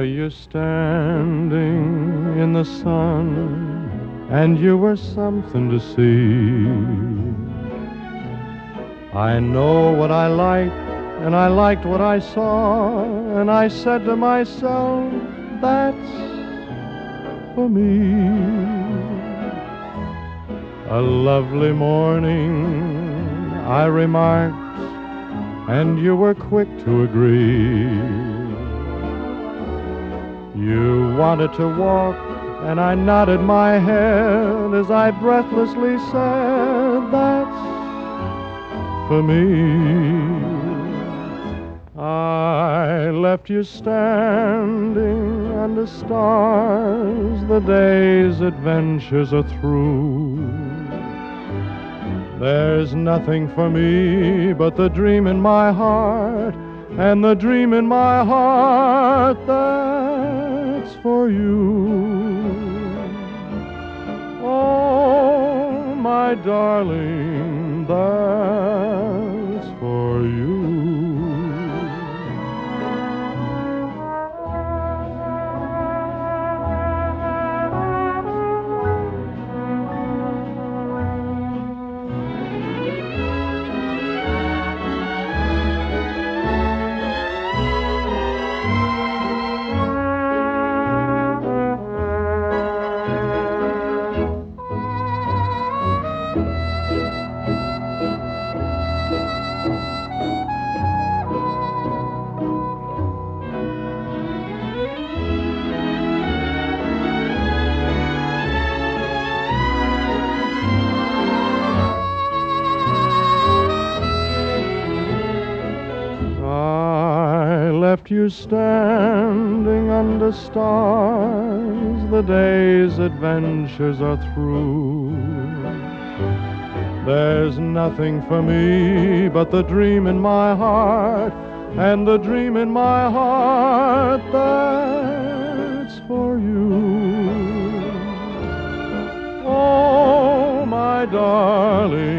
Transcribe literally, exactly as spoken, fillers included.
you standing in the sun, and you were something to see. I know what I liked, and I liked what I saw, and I said to myself, that's for me. A lovely morning, I remarked, and you were quick to agree. You wanted to walk, and I nodded my head as I breathlessly said, that's for me. I left you standing under stars, the day's adventures are through. There's nothing for me but the dream in my heart, and the dream in my heart that's for you. Oh, my darling, that's for you. Left you standing under stars, the day's adventures are through. There's nothing for me but the dream in my heart, and the dream in my heart that's for you. Oh, my darling,